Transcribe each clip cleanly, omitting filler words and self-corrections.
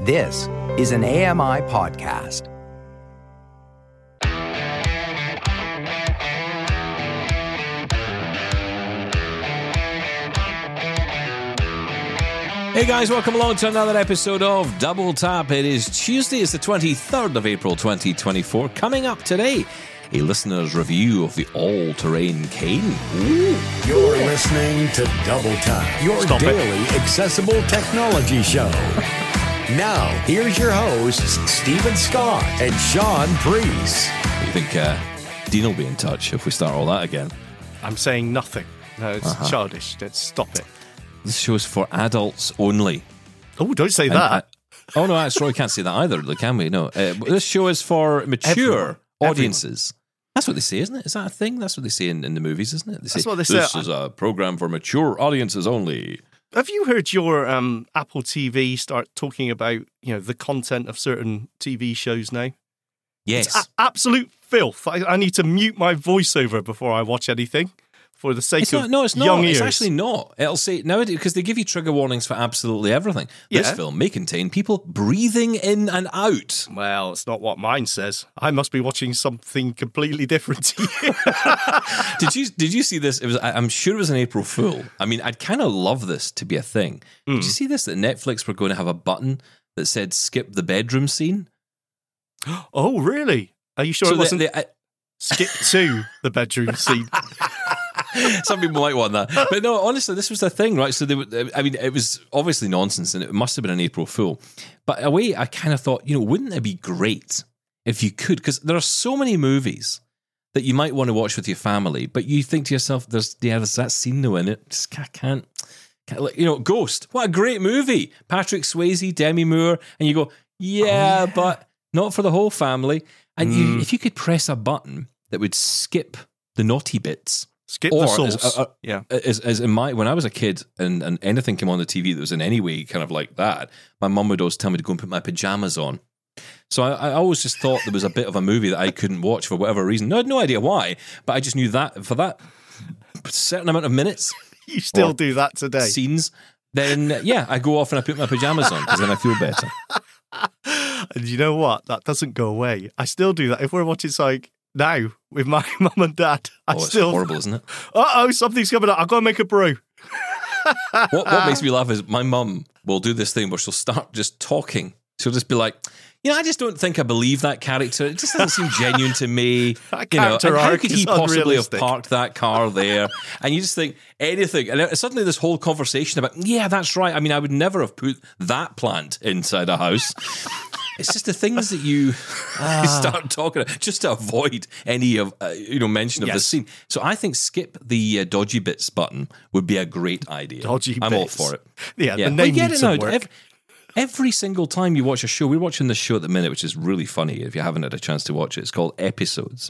This is an AMI podcast. Hey guys, welcome along to another episode of Double Tap. It is Tuesday, it's the 23rd of April 2024. Coming up today, a listener's review of the all-terrain cane. Ooh. You're listening to Double Tap, your daily accessible technology show. Now, here's your hosts, Stephen Scott and Sean Priest. Do you think Dean will be in touch if we start all that again? I'm saying nothing. No, it's childish. Let's stop it. This show is for adults only. Oh, don't say that. Oh, no, that's right. We can't say that either, can we? No. This show is for mature audiences. That's what they say, isn't it? Is that a thing? That's what they say in the movies, isn't it? They say, that's what they say. This is a program for mature audiences only. Have you heard your Apple TV start talking about, the content of certain TV shows now? Yes. It's absolute filth. I need to mute my voiceover before I watch anything. For the sake of it's not. young ears. It's actually not. It'll say nowadays because they give you trigger warnings for absolutely everything. This film may contain people breathing in and out. Well, it's not what mine says. I must be watching something completely different to you. Did you see this? It was. I'm sure it was an April Fool. I mean, I'd kind of love this to be a thing. Did you see this? That Netflix were going to have a button that said "skip the bedroom scene." Oh, really? Are you sure So it wasn't skip to the bedroom scene? Some people might want that. But no, honestly, this was the thing, right? So, it was obviously nonsense and it must have been an April Fool. But in a way, I kind of thought, wouldn't it be great if you could? Because there are so many movies that you might want to watch with your family, but you think to yourself, there's that scene though in it. Just can't Ghost. What a great movie. Patrick Swayze, Demi Moore. And you go, yeah, but not for the whole family. And if you could press a button that would skip the naughty bits. Skip the sauce. As in when I was a kid and anything came on the TV that was in any way kind of like that, my mum would always tell me to go and put my pajamas on. So I always just thought there was a bit of a movie that I couldn't watch for whatever reason. I had no idea why, but I just knew that for that certain amount of minutes. You still do that today. Scenes. Then, I go off and I put my pajamas on because then I feel better. And you know what? That doesn't go away. I still do that. If we're watching something now with my mum and dad, it's horrible, isn't it? Something's coming up. I've got to make a brew. What makes me laugh is my mum will do this thing where she'll start just talking. She'll just be like, I just don't think I believe that character. It just doesn't seem genuine to me. How could he possibly have parked that car there? And you just think anything. And suddenly this whole conversation about, that's right. I mean, I would never have put that plant inside a house. It's just the things that you start talking about just to avoid any of mention of the scene. So I think skip the dodgy bits button would be a great idea. I'm all for it. The name needs some work. Every single time you watch a show, we're watching this show at the minute, which is really funny if you haven't had a chance to watch it. It's called Episodes.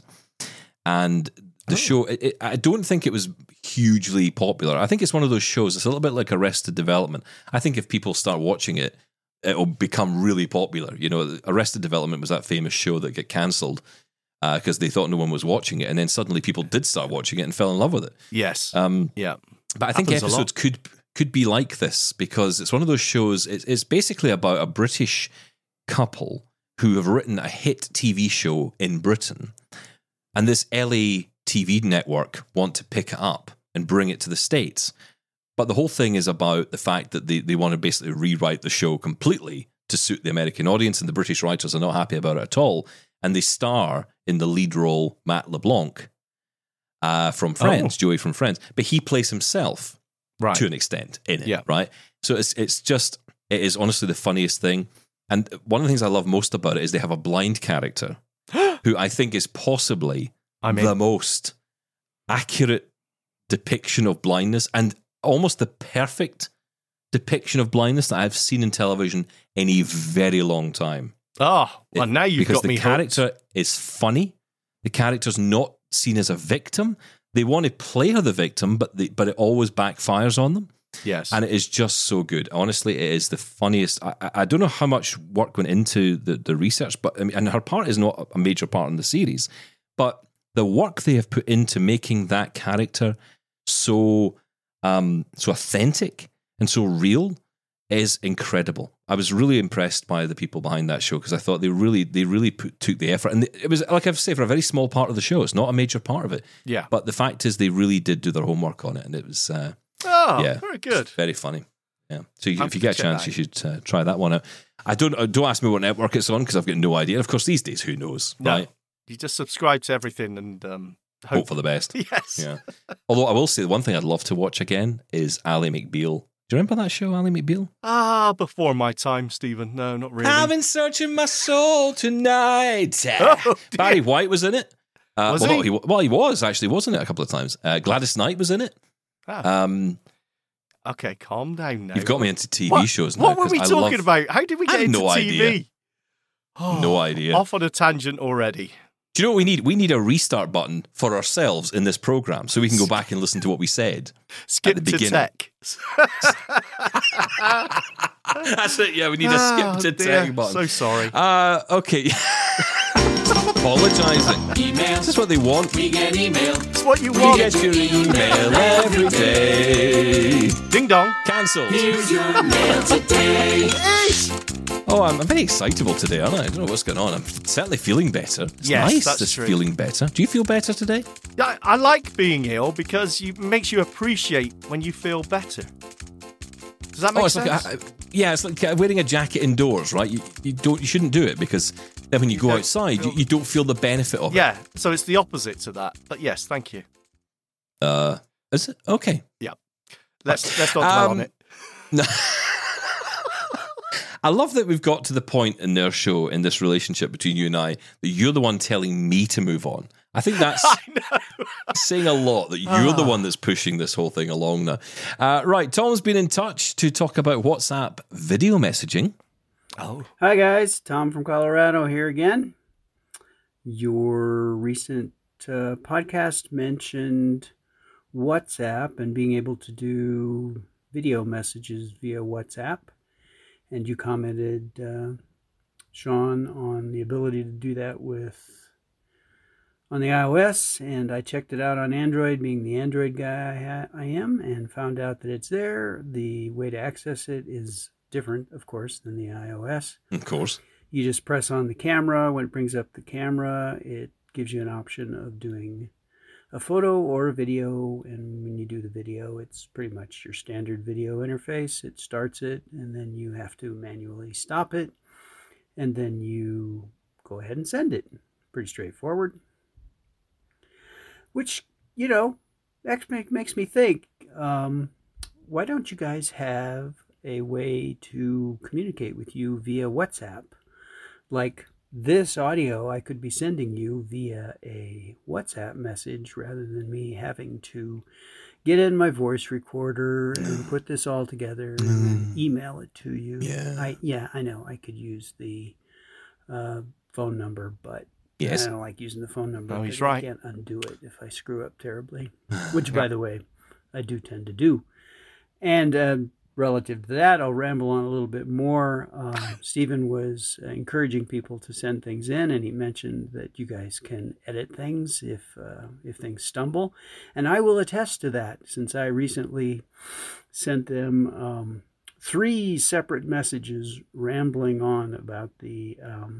And the show, I don't think it was hugely popular. I think it's one of those shows, it's a little bit like Arrested Development. I think if people start watching it, it'll become really popular. Arrested Development was that famous show that got cancelled because they thought no one was watching it. And then suddenly people did start watching it and fell in love with it. Yes. But I think Episodes could be like this because it's one of those shows. It's basically about a British couple who have written a hit TV show in Britain, and this LA TV network want to pick it up and bring it to the States. But the whole thing is about the fact that they want to basically rewrite the show completely to suit the American audience, and the British writers are not happy about it at all. And they star in the lead role Matt LeBlanc from Friends, Joey from Friends, but he plays himself. Right. To an extent in it, right? So it is honestly the funniest thing. And one of the things I love most about it is they have a blind character who I think is possibly the most accurate depiction of blindness and almost the perfect depiction of blindness that I've seen in television in a very long time. Now you've got me because the character is funny. The character's not seen as a victim. They want to play her the victim, but it always backfires on them. Yes. And it is just so good. Honestly, it is the funniest. I don't know how much work went into the research, but and her part is not a major part in the series, but the work they have put into making that character so authentic and so real is incredible. I was really impressed by the people behind that show, because I thought they really took the effort. And it was, like I've said, for a very small part of the show. It's not a major part of it. Yeah. But the fact is, they really did do their homework on it, and it was very good. Very funny. Yeah. So if you get a chance, you should try that one out. Don't ask me what network it's on, because I've got no idea. Of course, these days, who knows, right? You just subscribe to everything and hope for the best. Yes. Yeah. Although I will say, the one thing I'd love to watch again is Ally McBeal. Do you remember that show, Ally McBeal? Before my time, Stephen. No, not really. I've been searching my soul tonight. Barry White was in it. Was he? He was actually, wasn't it, a couple of times? Gladys Knight was in it. Okay, calm down now. You've got me into TV shows now. What were we talking about? How did we get into TV? Idea. No idea. Off on a tangent already. Do you know what we need? We need a restart button for ourselves in this program, so we can go back and listen to what we said. Skip at the to beginning. tech. That's it. Yeah, we need a skip to tech button. So sorry. Okay. Apologising. Email. This is what they want. We get email. It's what you We want. get your email every day. Ding dong. Cancelled. Here's your mail today. Oh, I'm very excitable today, aren't I? I don't know what's going on. I'm certainly feeling better. It's Yes, nice, that's this true. feeling better. Do you feel better today? I like being ill because it makes you appreciate when you feel better. Does that make it's sense? like it's like wearing a jacket indoors, right? You shouldn't do it, because then when you go don't outside, feel- you don't feel the benefit of Yeah, so it's the opposite to that. But yes, thank you. it. Is it? Okay. Yeah. Let's not dwell on it. No. I love that we've got to the point in their show, in this relationship between you and I, that you're the one telling me to move on. I think that's saying a lot, that you're the one that's pushing this whole thing along now. Right, Tom's been in touch to talk about WhatsApp video messaging. Oh. Hi guys, Tom from Colorado here again. Your recent podcast mentioned WhatsApp and being able to do video messages via WhatsApp. And you commented, Sean, on the ability to do that on the iOS, and I checked it out on Android, being the Android guy I am, and found out that it's there. The way to access it is different, of course, than the iOS. Of course. You just press on the camera. When it brings up the camera, it gives you an option of doing a photo or a video, and when you do the video, it's pretty much your standard video interface. It starts it, and then you have to manually stop it, and then you go ahead and send it. Pretty straightforward. Which, makes me think, why don't you guys have a way to communicate with you via WhatsApp? Like this audio I could be sending you via a WhatsApp message rather than me having to get in my voice recorder and put this all together and email it to you. Yeah. I know I could use the phone number, but yes. I don't like using the phone number. No, he's because I right. can't undo it if I screw up terribly, which, by the way, I do tend to do. And relative to that, I'll ramble on a little bit more. Stephen was encouraging people to send things in, and he mentioned that you guys can edit things if things stumble. And I will attest to that, since I recently sent them 3 separate messages rambling on about the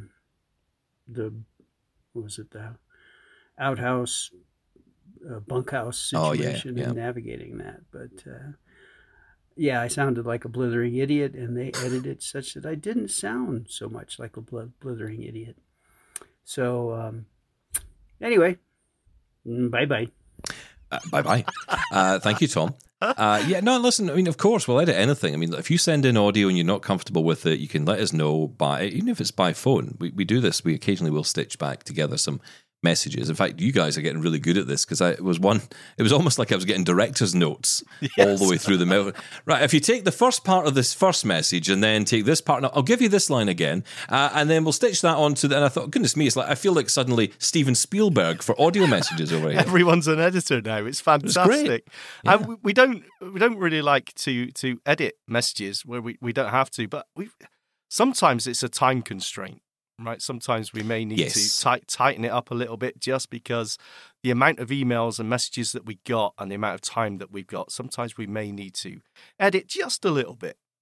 outhouse, bunkhouse situation and navigating that. But I sounded like a blithering idiot, and they edited it such that I didn't sound so much like a blithering idiot. So, anyway, bye-bye. Bye-bye. Thank you, Tom. Listen, I mean, of course, we'll edit anything. I mean, if you send in audio and you're not comfortable with it, you can let us know even if it's by phone. We do this. We occasionally will stitch back together some messages. In fact, you guys are getting really good at this, because it was almost like I was getting director's notes all the way through the middle. Right, if you take the first part of this first message and then take this part, I'll give you this line again, and then we'll stitch that onto and I thought, goodness me, it's like I feel like suddenly Steven Spielberg for audio messages over here. Everyone's an editor now. It's fantastic. Yeah. And we don't really like to edit messages where we don't have to, but sometimes it's a time constraint. Right, sometimes we may need to tighten it up a little bit, just because the amount of emails and messages that we got and the amount of time that we've got, sometimes we may need to edit just a little bit.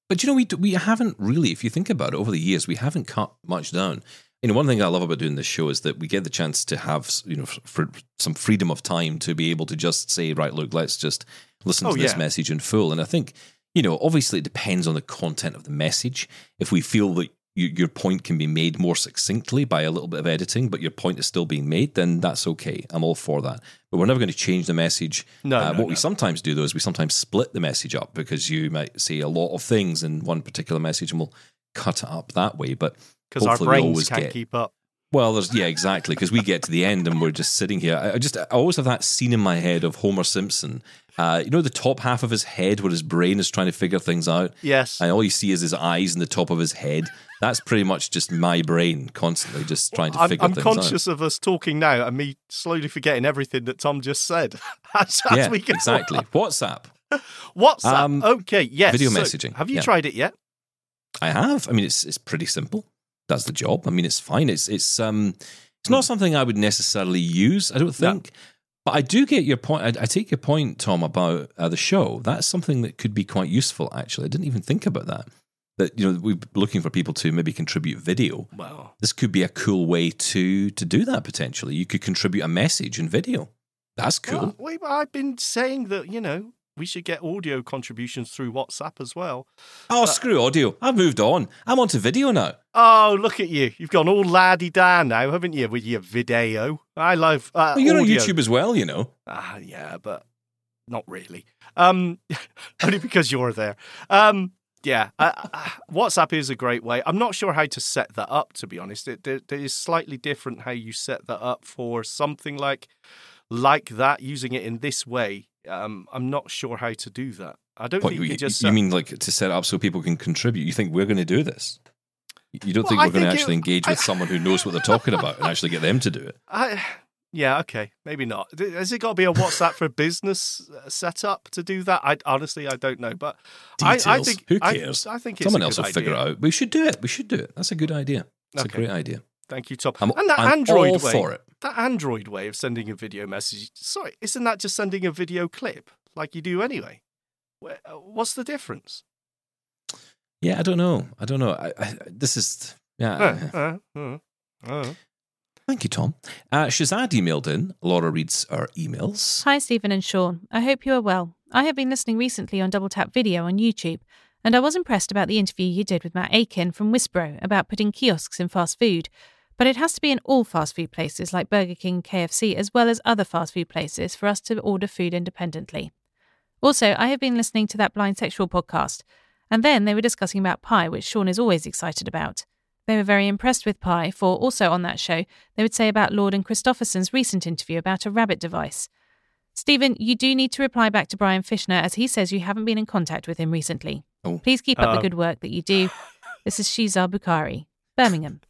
But we haven't really, if you think about it, over the years, we haven't cut much down. One thing I love about doing this show is that we get the chance to have, for some freedom of time to be able to just say, right, look, let's just listen to this message in full. And I think, obviously it depends on the content of the message. If we feel that your point can be made more succinctly by a little bit of editing, but your point is still being made, then that's okay. I'm all for that. But we're never going to change the message. We sometimes do, though, is we sometimes split the message up because you might say a lot of things in one particular message and we'll cut it up that way. But because our brains can't keep up. Well, exactly, because we get to the end and we're just sitting here. I always have that scene in my head of Homer Simpson. The top half of his head where his brain is trying to figure things out? Yes. And all you see is his eyes and the top of his head. That's pretty much just my brain constantly just trying to figure things out. I'm conscious of us talking now and me slowly forgetting everything that Tom just said. as we go exactly. on. WhatsApp. Okay, yes. Video messaging. Have you tried it yet? I have. I mean, it's pretty simple. Does the job. I mean, it's fine. It's not something I would necessarily use, I don't think. No. But I do get your point. I take your point, Tom, about the show. That's something that could be quite useful, actually. I didn't even think about that. That, we're looking for people to maybe contribute video. Wow. This could be a cool way to do that, potentially. You could contribute a message in video. That's cool. Well, I've been saying that, we should get audio contributions through WhatsApp as well. Oh, screw audio. I've moved on. I'm on to video now. Oh, look at you. You've gone all laddie-da now, haven't you, with your video? I love you're audio. on YouTube as well, Yeah, but not really. Only because you're there. WhatsApp is a great way. I'm not sure how to set that up, to be honest. There is slightly different how you set that up for something like that, using it in this way. I'm not sure how to do that. I don't think you just... You mean like to set it up so people can contribute? You think we're going to do this? You don't think we're going to actually engage with someone who knows what they're talking about and actually get them to do it? Yeah, okay, maybe not. Has it got to be a WhatsApp for business setup to do that? I don't know, but details. I think who cares? I think it's someone else will figure it out. We should do it. That's a good idea. It's a great idea. Thank you, Tom. I'm Android all way, for it. That Android way of sending a video message. Sorry, isn't that just sending a video clip like you do anyway? What's the difference? Yeah, I don't know. This is Thank you, Tom. Shazad emailed in. Laura reads our emails. Hi, Stephen and Sean. I hope you are well. I have been listening recently on Double Tap Video on YouTube, and I was impressed about the interview you did with Matt Aiken from Whisbro about putting kiosks in fast food. But it has to be in all fast food places like Burger King, KFC, as well as other fast food places for us to order food independently. Also, I have been listening to that Blind Sexual podcast, and then they were discussing about Pi, which Sean is always excited about. They were very impressed with Pi, for also on that show, they would say about Lord and Christopherson's recent interview about a rabbit device. Stephen, you do need to reply back to Brian Fishner, as he says you haven't been in contact with him recently. Oh. Please keep up the good work that you do. This is Shizar Bukhari, Birmingham.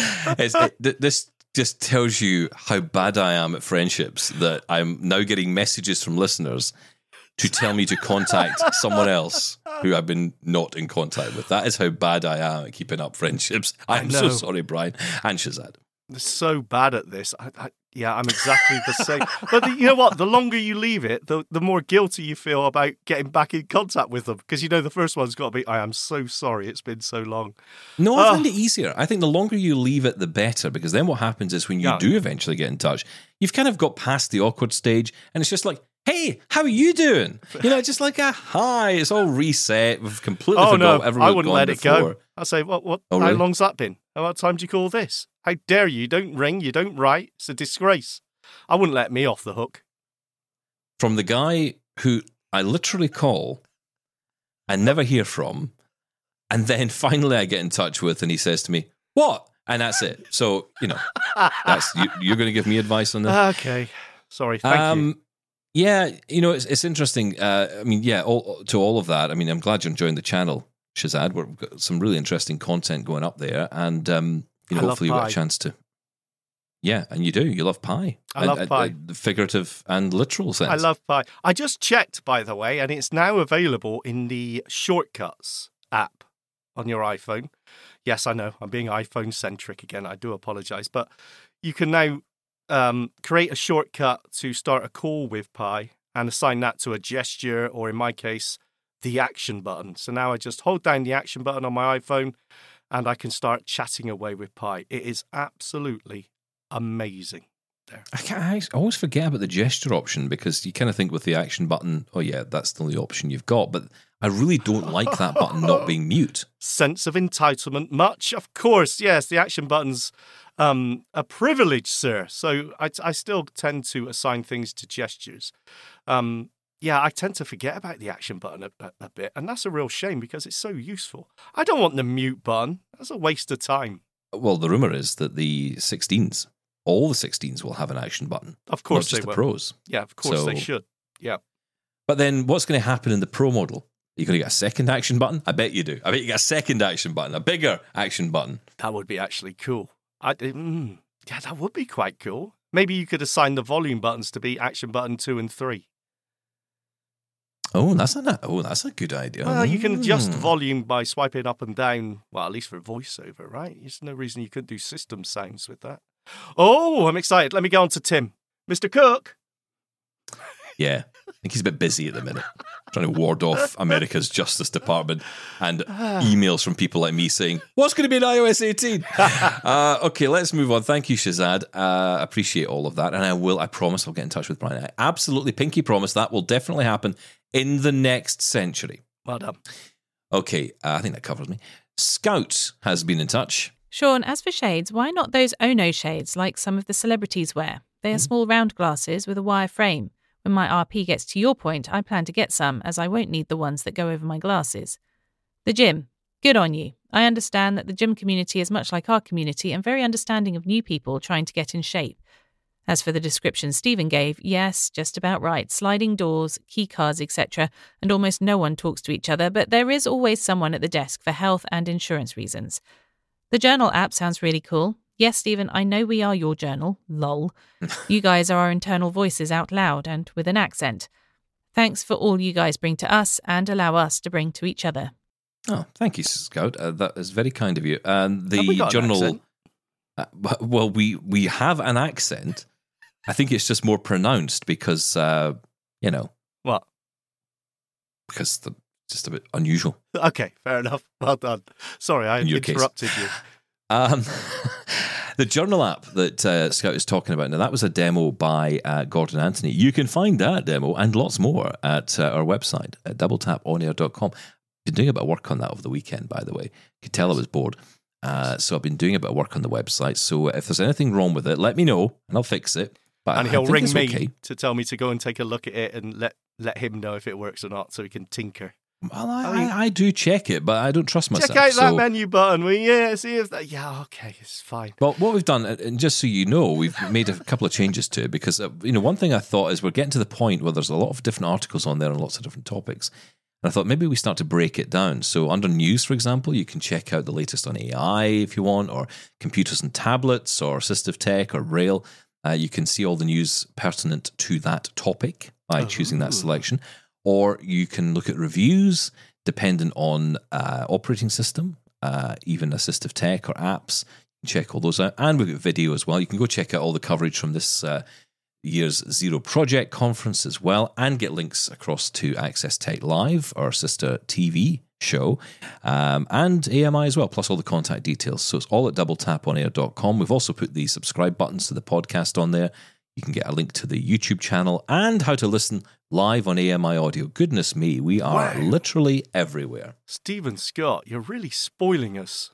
This just tells you how bad I am at friendships, that I'm now getting messages from listeners to tell me to contact someone else who I've been not in contact with. That is how bad I am at keeping up friendships. I'm so sorry, Brian and Shazad. They're so bad at this. I'm exactly the same. But you know what? The longer you leave it, the more guilty you feel about getting back in contact with them. Because the first one's got to be, I am so sorry, it's been so long. No, I find it easier. I think the longer you leave it, the better. Because then what happens is when you do eventually get in touch, you've kind of got past the awkward stage and it's just like, hey, how are you doing? Just like a hi. It's all reset. We've completely forgot everyone. I wouldn't let it go. I'd say, what? Oh, how really? long's that been? What time do you call this? How dare you? You don't ring. You don't write. It's a disgrace. I wouldn't let me off the hook. From the guy who I literally call and never hear from, and then finally I get in touch with, and he says to me, "What?" And that's it. So that's you're going to give me advice on this. Okay, sorry. Thank you. Yeah, it's interesting. To all of that. I mean, I'm glad you're enjoying the channel, Shazad. We've got some really interesting content going up there, and hopefully you get a chance to. Yeah, and you do. You love Pi. I love Pi. The figurative and literal sense. I love Pi. I just checked, by the way, and it's now available in the Shortcuts app on your iPhone. Yes, I know. I'm being iPhone-centric again. I do apologize. But you can now create a shortcut to start a call with Pi and assign that to a gesture, or in my case, the action button. So now I just hold down the action button on my iPhone and I can start chatting away with Pi. It is absolutely amazing. There. I always forget about the gesture option because you kind of think with the action button, oh yeah, that's the only option you've got. But I really don't like that button not being mute. Sense of entitlement, much? Of course, yes. The action button's a privilege, sir. So I still tend to assign things to gestures. Yeah, I tend to forget about the action button a bit, and that's a real shame because it's so useful. I don't want the mute button. That's a waste of time. Well, the rumour is that the 16s, all the 16s will have an action button. Of course not just they the will. Pros. Yeah, of course they should. Yeah. But then what's going to happen in the Pro model? Are you going to get a second action button? I bet you do. I bet you get a second action button, a bigger action button. That would be actually cool. Yeah, that would be quite cool. Maybe you could assign the volume buttons to be action button 2 and 3. Oh, that's a good idea. Well, you can adjust volume by swiping up and down. Well, at least for voiceover, right? There's no reason you couldn't do system sounds with that. Oh, I'm excited. Let me go on to Tim. Mr. Cook. Yeah, I think he's a bit busy at the minute, trying to ward off America's Justice Department and emails from people like me saying, what's going to be in iOS 18? Okay, let's move on. Thank you, Shazad. Appreciate all of that. And I promise I'll get in touch with Brian. I absolutely pinky promise that will definitely happen in the next century. Well done. Okay, I think that covers me. Scout has been in touch. Sean, as for shades, why not those Ono shades like some of the celebrities wear? They are small round glasses with a wire frame. When my RP gets to your point, I plan to get some, as I won't need the ones that go over my glasses. The gym. Good on you. I understand that the gym community is much like our community and very understanding of new people trying to get in shape. As for the description Stephen gave, yes, just about right. Sliding doors, key cards, etc. And almost no one talks to each other, but there is always someone at the desk for health and insurance reasons. The journal app sounds really cool. Yes, Stephen, I know we are your journal. Lol. You guys are our internal voices out loud and with an accent. Thanks for all you guys bring to us and allow us to bring to each other. Oh, thank you, Scout. That is very kind of you. And the journal... well, we have an accent. I think it's just more pronounced because, What? Because just a bit unusual. Okay, fair enough. Well done. Sorry, I interrupted you. The journal app that Scout is talking about, now that was a demo by Gordon Anthony. You can find that demo and lots more at our website at doubletaponair.com. Been doing a bit of work on that over the weekend, by the way. You could tell I was bored. So I've been doing a bit of work on the website. So if there's anything wrong with it, let me know and I'll fix it. But and he'll ring me to tell me to go and take a look at it and let him know if it works or not so he can tinker. Well, I do check it, but I don't trust myself. Check out that menu button, will you? Yeah, see if that... Yeah, okay, it's fine. Well, what we've done, and just so you know, we've made a couple of changes to it because, one thing I thought is we're getting to the point where there's a lot of different articles on there on lots of different topics. And I thought maybe we start to break it down. So under news, for example, you can check out the latest on AI if you want, or computers and tablets, or assistive tech, or rail. You can see all the news pertinent to that topic by choosing that selection. Or you can look at reviews dependent on operating system, even assistive tech or apps. You can check all those out. And we've got video as well. You can go check out all the coverage from this year's Zero Project conference as well, and get links across to Access Tech Live, our sister TV show, and AMI as well, plus all the contact details. So it's all at doubletaponair.com. We've also put the subscribe buttons to the podcast on there. You can get a link to the YouTube channel and how to listen live on AMI audio. Goodness me, we are literally everywhere. Stephen Scott, you're really spoiling us.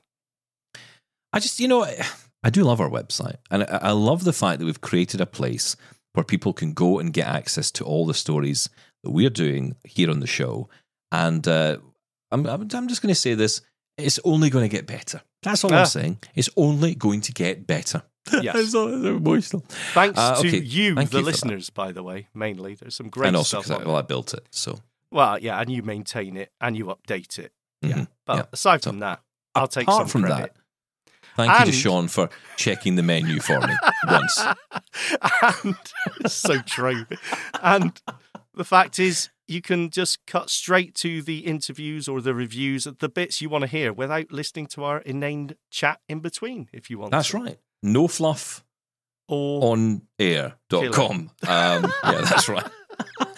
I just, I do love our website. And I love the fact that we've created a place where people can go and get access to all the stories that we're doing here on the show. And I'm just going to say this, it's only going to get better. That's all I'm saying. It's only going to get better. Yes. It's emotional. Thanks to you, the listeners, by the way, mainly. There's some great stuff on it. Well, I built it, so. Well, yeah, and you maintain it, and you update it. Mm-hmm. Yeah. But aside from that, I'll take some credit. Thank you to Sean for checking the menu for me once. And it's so true. And the fact is, you can just cut straight to the interviews or the reviews of the bits you want to hear without listening to our inane chat in between, if you want. That's right. No fluff or on air.com. Yeah, that's right.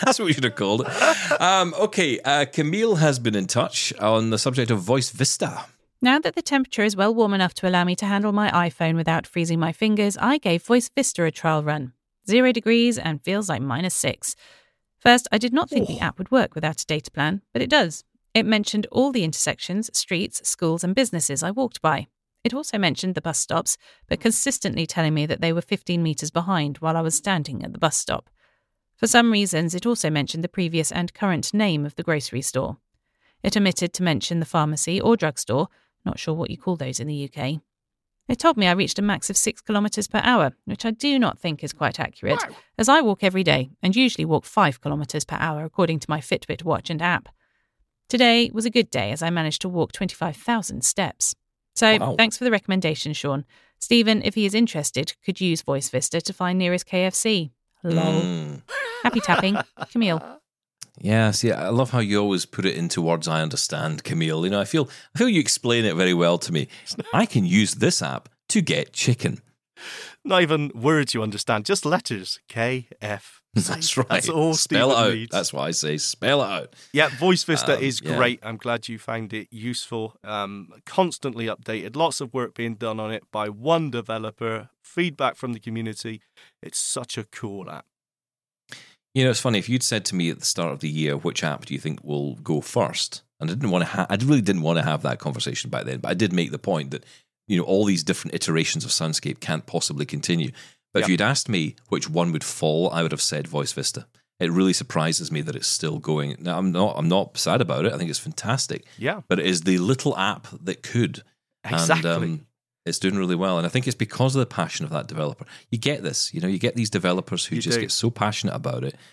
That's what we should have called it. Okay, Camille has been in touch on the subject of Voice Vista. Now that the temperature is well warm enough to allow me to handle my iPhone without freezing my fingers, I gave Voice Vista a trial run. 0 degrees and feels like -6. First, I did not think the app would work without a data plan, but it does. It mentioned all the intersections, streets, schools and businesses I walked by. It also mentioned the bus stops, but consistently telling me that they were 15 metres behind while I was standing at the bus stop. For some reasons, it also mentioned the previous and current name of the grocery store. It omitted to mention the pharmacy or drugstore, not sure what you call those in the UK. It told me I reached a max of 6 kilometres per hour, which I do not think is quite accurate, as I walk every day and usually walk 5 kilometres per hour according to my Fitbit watch and app. Today was a good day as I managed to walk 25,000 steps. So Thanks for the recommendation, Sean. Stephen, if he is interested, could use Voice Vista to find nearest KFC. Lol. Happy tapping, Camille. Yeah, see, I love how you always put it into words I understand, Camille. You know, I feel you explain it very well to me. I can use this app to get chicken. Not even words you understand, just letters. KF. That's right. That's all Spell Stephen it out. reads. That's what I say. Spell it out. Yeah, Voice Vista is great. I'm glad you found it useful. Constantly updated. Lots of work being done on it by one developer. Feedback from the community. It's such a cool app. You know, it's funny, if you'd said to me at the start of the year, which app do you think will go first? And I really didn't want to have that conversation back then, but I did make the point that, you know, all these different iterations of Soundscape can't possibly continue. But if you'd asked me which one would fall, I would have said Voice Vista. It really surprises me that it's still going. Now, I'm not sad about it. I think it's fantastic. Yeah. But it is the little app that could. Exactly. And it's doing really well. And I think it's because of the passion of that developer. You get this, you know, you get these developers who get so passionate about it.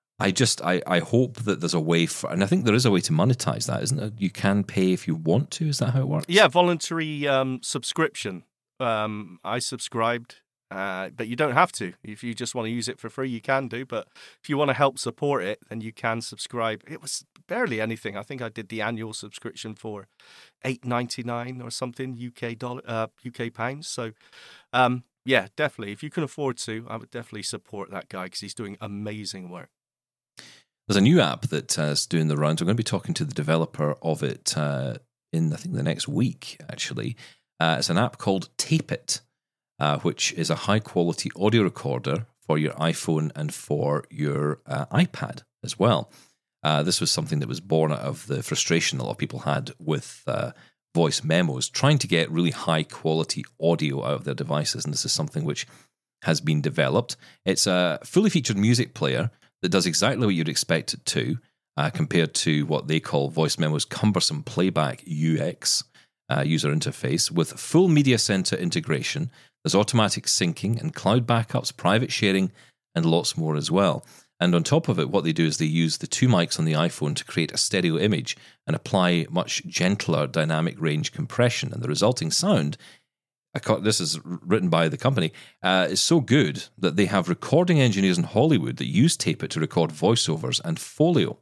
I hope that there's a way for, and I think there is a way to monetize that, isn't it? You can pay if you want to. Is that how it works? Yeah, voluntary subscription. I subscribed, but you don't have to. If you just want to use it for free, you can do. But if you want to help support it, then you can subscribe. It was barely anything. I think I did the annual subscription for $8.99 or something UK pounds. So, yeah, definitely. If you can afford to, I would definitely support that guy because he's doing amazing work. There's a new app that's doing the rounds. We're going to be talking to the developer of it in, I think, the next week, actually. It's an app called Tape It, which is a high-quality audio recorder for your iPhone and for your iPad as well. This was something that was born out of the frustration a lot of people had with voice memos, trying to get really high-quality audio out of their devices, and this is something which has been developed. It's a fully featured music player that does exactly what you'd expect it to, compared to what they call Voice Memo's cumbersome playback UX user interface, with full media center integration. There's automatic syncing and cloud backups, private sharing, and lots more as well. And on top of it, what they do is they use the 2 mics on the iPhone to create a stereo image and apply much gentler dynamic range compression. And the resulting sound, this is written by the company, is so good that they have recording engineers in Hollywood that use Tape It to record voiceovers and folio.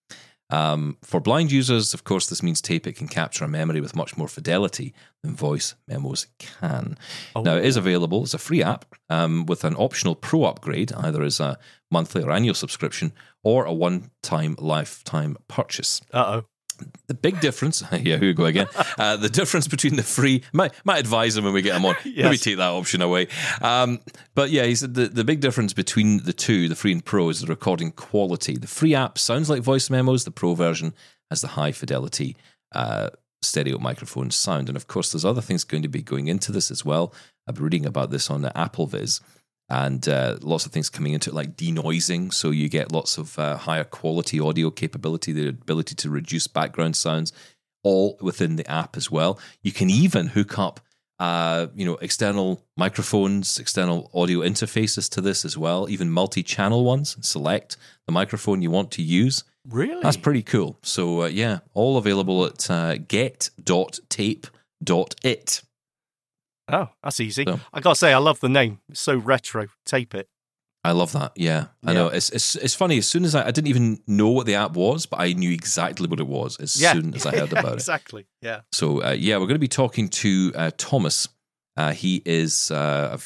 For blind users, of course, this means Tape It can capture a memory with much more fidelity than voice memos can. Now, it is available as a free app with an optional pro upgrade, either as a monthly or annual subscription or a one-time lifetime purchase. The big difference, here we go again. The difference between the free, might advise him when we get him on. Yes. Maybe take that option away. But yeah, he said the big difference between the two, the free and pro, is the recording quality. The free app sounds like voice memos. The pro version has the high fidelity stereo microphone sound. And of course, there's other things going to be going into this as well. I've been reading about this on AppleVis. And lots of things coming into it, like denoising, so you get lots of higher quality audio capability, the ability to reduce background sounds, all within the app as well. You can even hook up, external microphones, external audio interfaces to this as well, even multi-channel ones. Select the microphone you want to use. Really? That's pretty cool. So yeah, all available at get.tape.it. Oh, that's easy. So, I got to say, I love the name. It's so retro. Tape It. I love that. Yeah, I know. It's funny. As soon as I didn't even know what the app was, but I knew exactly what it was as soon as I heard about it. Exactly. Yeah. So we're going to be talking to Thomas. He is, I've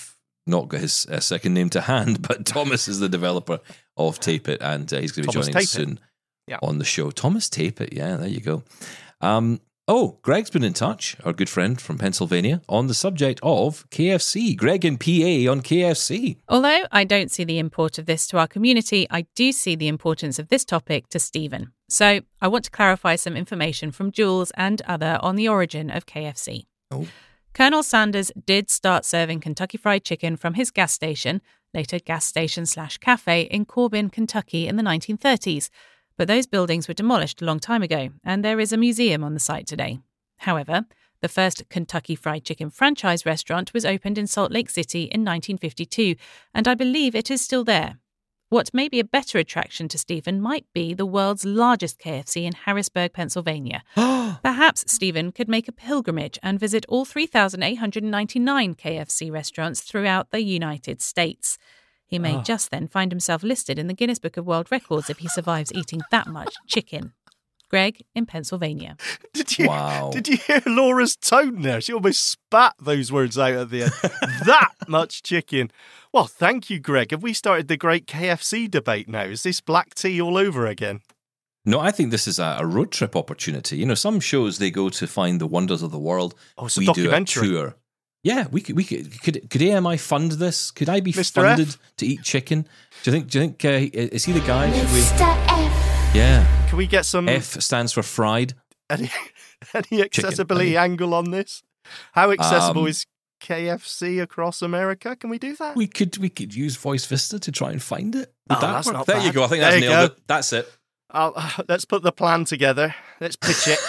not got his second name to hand, but Thomas is the developer of Tape It, and he's going to be joining us soon on the show. Thomas Tape It, yeah, there you go. Greg's been in touch, our good friend from Pennsylvania, on the subject of KFC. Greg in PA on KFC. Although I don't see the import of this to our community, I do see the importance of this topic to Stephen. So I want to clarify some information from Jules and other on the origin of KFC. Oh. Colonel Sanders did start serving Kentucky Fried Chicken from his gas station, later gas station/cafe, in Corbin, Kentucky in the 1930s. But those buildings were demolished a long time ago, and there is a museum on the site today. However, the first Kentucky Fried Chicken franchise restaurant was opened in Salt Lake City in 1952, and I believe it is still there. What may be a better attraction to Stephen might be the world's largest KFC in Harrisburg, Pennsylvania. Perhaps Stephen could make a pilgrimage and visit all 3,899 KFC restaurants throughout the United States. He may just then find himself listed in the Guinness Book of World Records if he survives eating that much chicken. Greg in Pennsylvania. Did you hear Laura's tone there? She almost spat those words out at the end. That much chicken. Well, thank you, Greg. Have we started the great KFC debate now? Is this black tea all over again? No, I think this is a road trip opportunity. You know, some shows they go to find the wonders of the world. Oh, it's a documentary. Do a tour. Yeah, could AMI fund this? Could I be funded to eat chicken? Do you think is he the guy? Mr. F. Yeah. Can we get some... F stands for fried. Any accessibility angle on this? How accessible is KFC across America? Can we do that? We could use Voice Vista to try and find it. Would that that's work? not There bad. you go. I think that's nailed it. That's it. Let's put the plan together. Let's pitch it.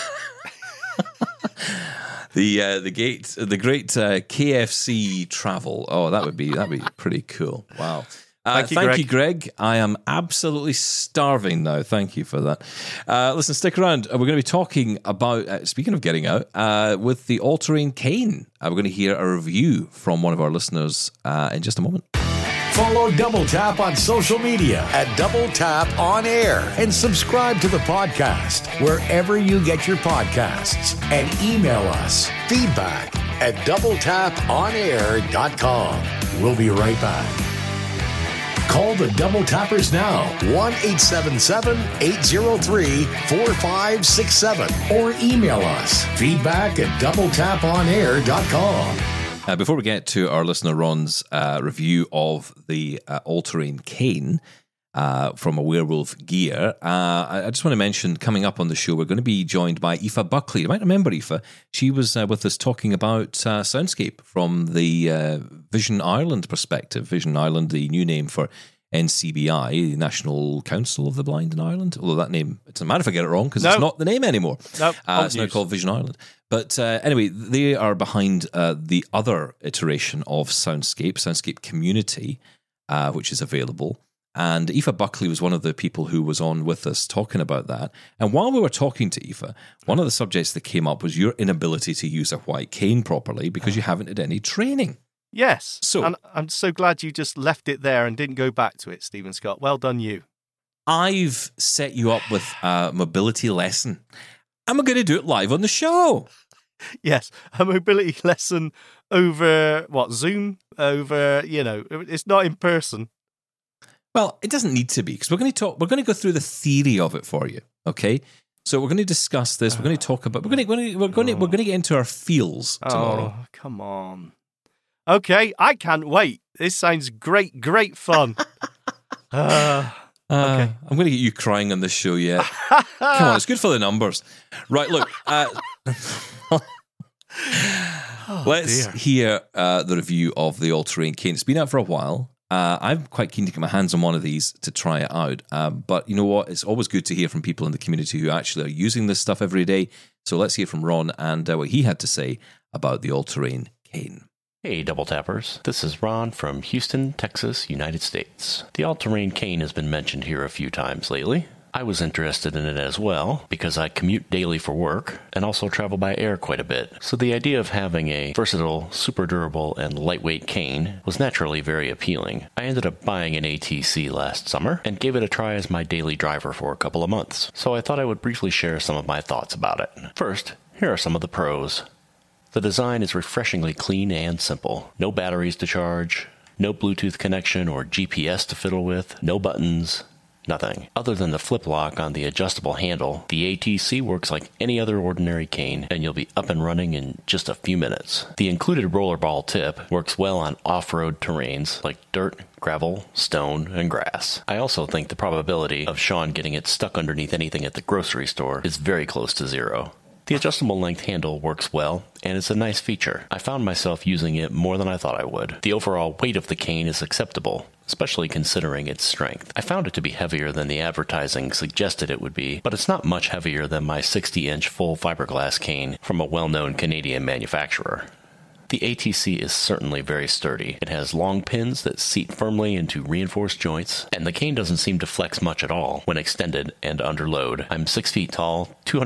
The great KFC travel. Oh, that would be pretty cool. Wow. Thank you, Greg. I am absolutely starving now. Thank you for that. Listen, stick around. We're going to be talking about, speaking of getting out, with the all-terrain cane. We're going to hear a review from one of our listeners in just a moment. Follow Double Tap on social media at Double Tap On Air and subscribe to the podcast wherever you get your podcasts and email us feedback at doubletaponair.com. We'll be right back. Call the Double Tappers now, 1-877-803-4567, or email us feedback at doubletaponair.com. Before we get to our listener Ron's review of the all-terrain cane from a Werewolf Gear, I just want to mention, coming up on the show, we're going to be joined by Aoife Buckley. You might remember Aoife. She was with us talking about Soundscape from the Vision Ireland perspective. Vision Ireland, the new name for NCBI, the National Council of the Blind in Ireland. Although that name, it doesn't matter if I get it wrong because it's not the name anymore. Nope, it's now called Vision Ireland. But anyway, they are behind the other iteration of Soundscape Community, which is available. And Aoife Buckley was one of the people who was on with us talking about that. And while we were talking to Aoife, one of the subjects that came up was your inability to use a white cane properly because you haven't had any training. Yes. And I'm so glad you just left it there and didn't go back to it, Stephen Scott. Well done, you. I've set you up with a mobility lesson. And we're going to do it live on the show. Yes, a mobility lesson over, Zoom? Over, it's not in person. Well, it doesn't need to be, because we're going to go through the theory of it for you, okay? So we're going to discuss this. We're going to talk about. We're going to get into our feels tomorrow. Oh, come on. Okay, I can't wait. This sounds great fun. Okay. I'm going to get you crying on this show yet. Come on, it's good for the numbers. Right, look. Let's hear the review of the all-terrain cane. It's been out for a while. I'm quite keen to get my hands on one of these to try it out. But you know what? It's always good to hear from people in the community who actually are using this stuff every day. So let's hear from Ron and what he had to say about the all-terrain cane. Hey, Double Tappers. This is Ron from Houston, Texas, United States. The all-terrain cane has been mentioned here a few times lately. I was interested in it as well because I commute daily for work and also travel by air quite a bit. So the idea of having a versatile, super durable, and lightweight cane was naturally very appealing. I ended up buying an ATC last summer and gave it a try as my daily driver for a couple of months. So I thought I would briefly share some of my thoughts about it. First, here are some of the pros. The design is refreshingly clean and simple. No batteries to charge, No Bluetooth connection or GPS to fiddle with, no buttons, nothing. Other than the flip lock on the adjustable handle, the ATC works like any other ordinary cane, and you'll be up and running in just a few minutes. The included rollerball tip works well on off-road terrains like dirt, gravel, stone, and grass. I also think the probability of Sean getting it stuck underneath anything at the grocery store is very close to zero. The adjustable length handle works well, and it's a nice feature. I found myself using it more than I thought I would. The overall weight of the cane is acceptable, especially considering its strength. I found it to be heavier than the advertising suggested it would be, but it's not much heavier than my 60-inch full fiberglass cane from a well-known Canadian manufacturer. The ATC is certainly very sturdy. It has long pins that seat firmly into reinforced joints, and the cane doesn't seem to flex much at all when extended and under load. I'm 6 feet tall,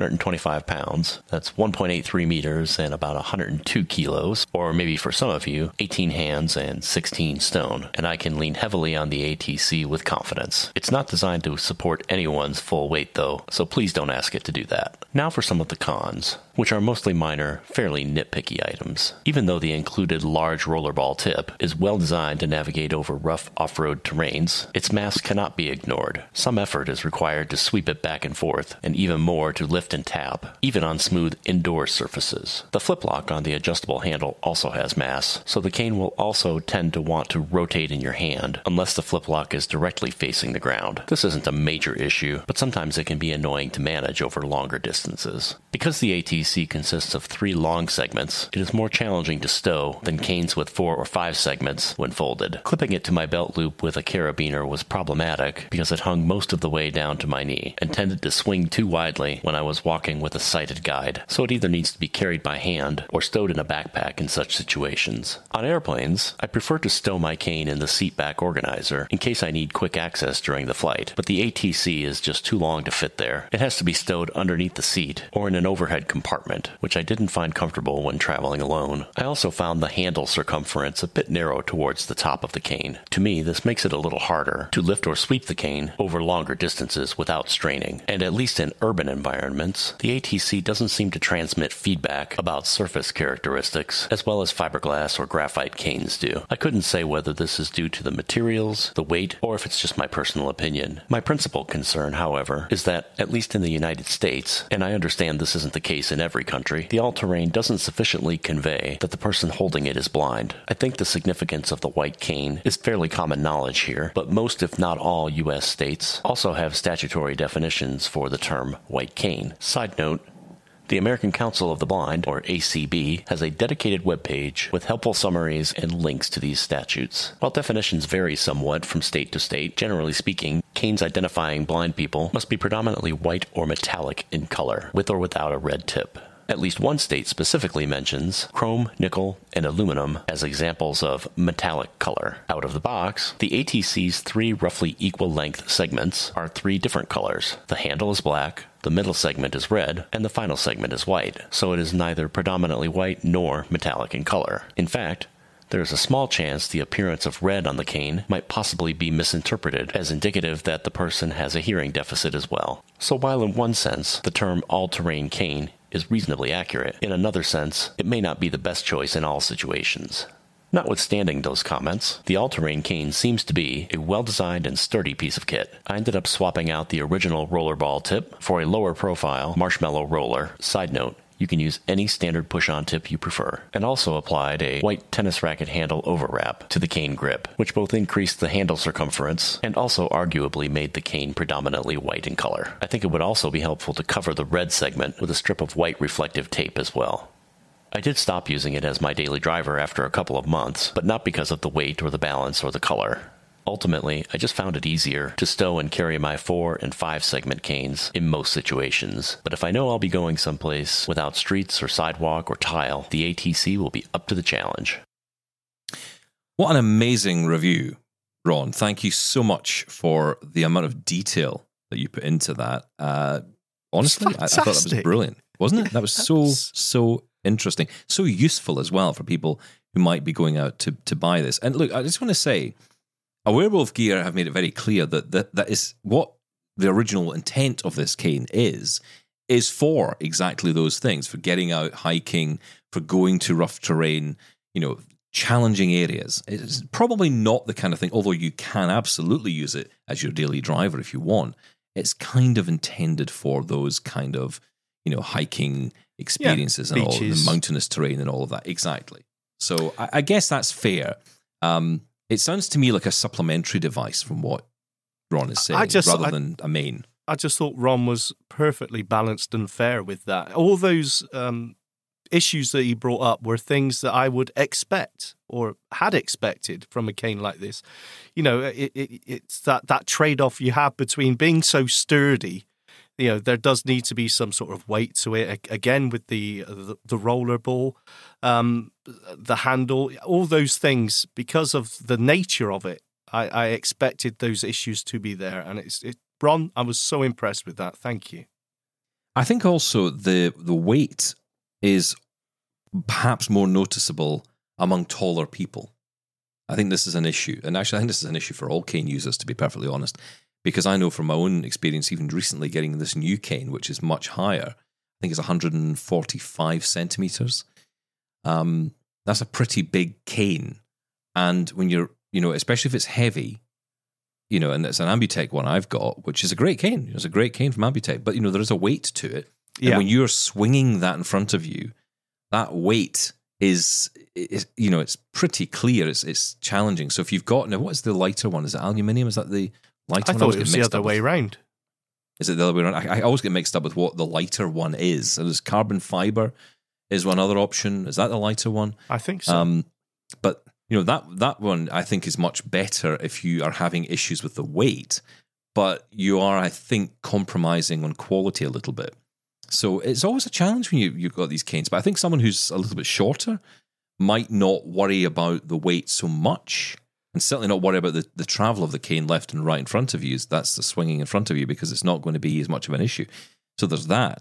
225 pounds. That's 1.83 meters and about 102 kilos, or maybe for some of you, 18 hands and 16 stone, and I can lean heavily on the ATC with confidence. It's not designed to support anyone's full weight though, so please don't ask it to do that. Now for some of the cons, which are mostly minor, fairly nitpicky items. Even though the included large rollerball tip is well designed to navigate over rough off-road terrains, its mass cannot be ignored. Some effort is required to sweep it back and forth, and even more to lift and tap, even on smooth indoor surfaces. The flip lock on the adjustable handle also has mass, so the cane will also tend to want to rotate in your hand, unless the flip lock is directly facing the ground. This isn't a major issue, but sometimes it can be annoying to manage over longer distances. Because the ATC consists of 3 long segments, it is more challenging to stow than canes with 4 or 5 segments when folded. Clipping it to my belt loop with a carabiner was problematic because it hung most of the way down to my knee and tended to swing too widely when I was walking with a sighted guide, so it either needs to be carried by hand or stowed in a backpack in such situations. On airplanes, I prefer to stow my cane in the seat back organizer in case I need quick access during the flight, but the ATC is just too long to fit there. It has to be stowed underneath the seat or in an overhead compartment, which I didn't find comfortable when traveling alone. I also found the handle circumference a bit narrow towards the top of the cane. To me, this makes it a little harder to lift or sweep the cane over longer distances without straining, and at least in urban environments, the ATC doesn't seem to transmit feedback about surface characteristics as well as fiberglass or graphite canes do. I couldn't say whether this is due to the materials, the weight, or if it's just my personal opinion. My principal concern, however, is that, at least in the United States, and I understand this isn't the case in every country, the all-terrain doesn't sufficiently convey that the person holding it is blind. I think the significance of the white cane is fairly common knowledge here, but most if not all U.S. states also have statutory definitions for the term white cane. Side note, the American Council of the Blind, or ACB, has a dedicated webpage with helpful summaries and links to these statutes. While definitions vary somewhat from state to state, generally speaking, canes identifying blind people must be predominantly white or metallic in color, with or without a red tip. At least one state specifically mentions chrome, nickel, and aluminum as examples of metallic color. Out of the box, the ATC's 3 roughly equal length segments are 3 different colors. The handle is black, the middle segment is red, and the final segment is white, so it is neither predominantly white nor metallic in color. In fact, there is a small chance the appearance of red on the cane might possibly be misinterpreted as indicative that the person has a hearing deficit as well. So while in one sense, the term all-terrain cane is reasonably accurate, in another sense, it may not be the best choice in all situations. Notwithstanding those comments, the all-terrain cane seems to be a well-designed and sturdy piece of kit. I ended up swapping out the original rollerball tip for a lower-profile marshmallow roller. Side note, you can use any standard push-on tip you prefer, and also applied a white tennis racket handle overwrap to the cane grip, which both increased the handle circumference and also arguably made the cane predominantly white in color. I think it would also be helpful to cover the red segment with a strip of white reflective tape as well. I did stop using it as my daily driver after a couple of months, but not because of the weight or the balance or the color. Ultimately, I just found it easier to stow and carry my 4 and 5 segment canes in most situations. But if I know I'll be going someplace without streets or sidewalk or tile, the ATC will be up to the challenge. What an amazing review, Ron. Thank you so much for the amount of detail that you put into that. Honestly, I thought that was brilliant, wasn't it? That was so interesting, so useful as well for people who might be going out to buy this. And look, I just want to say, Werewolf Gear have made it very clear that is what the original intent of this cane is for exactly those things, for getting out, hiking, for going to rough terrain, challenging areas. It's probably not the kind of thing, although you can absolutely use it as your daily driver if you want. It's kind of intended for those kind of, hiking experiences and all the mountainous terrain and all of that. Exactly. So I guess that's fair. It sounds to me like a supplementary device from what Ron is saying, rather than a main. I just thought Ron was perfectly balanced and fair with that. All those issues that he brought up were things that I would expect or had expected from a cane like this. It's that trade-off you have between being so sturdy. There does need to be some sort of weight to it. Again, with the roller ball, the handle, all those things, because of the nature of it, I expected those issues to be there. And Ron, I was so impressed with that. Thank you. I think also the weight is perhaps more noticeable among taller people. I think this is an issue. And actually, I think this is an issue for all cane users, to be perfectly honest. Because I know from my own experience, even recently getting this new cane, which is much higher, I think it's 145 centimeters. That's a pretty big cane. And when you're, especially if it's heavy, and it's an Ambutech one I've got, which is a great cane. It's a great cane from Ambutech, but, there is a weight to it. And when you're swinging that in front of you, that weight is it's pretty clear. It's challenging. So if you've got, now what's the lighter one? Is it aluminium? Is that the lighter one? I thought it was the other way around. Is it the other way around? I always get mixed up with what the lighter one is. So there's carbon fiber is one other option. Is that the lighter one? I think so. But that one I think is much better if you are having issues with the weight, but you are, I think, compromising on quality a little bit. So it's always a challenge when you've got these canes. But I think someone who's a little bit shorter might not worry about the weight so much, and certainly not worry about the travel of the cane left and right in front of you. That's the swinging in front of you, because it's not going to be as much of an issue. So there's that.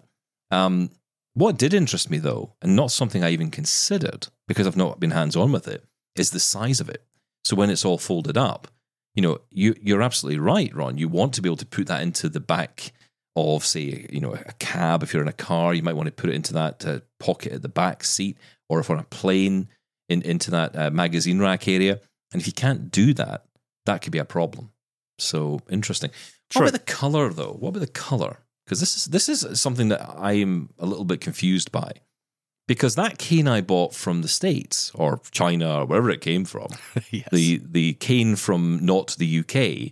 What did interest me, though, and not something I even considered because I've not been hands-on with it, is the size of it. So when it's all folded up, you're absolutely right, Ron. You want to be able to put that into the back of, say, a cab. If you're in a car, you might want to put it into that pocket at the back seat, or if on a plane, into that magazine rack area. And if you can't do that, that could be a problem. So interesting. What about the color, though? What about the color? Because this is something that I am a little bit confused by. Because that cane I bought from the States or China or wherever it came from, yes. the cane from not the UK,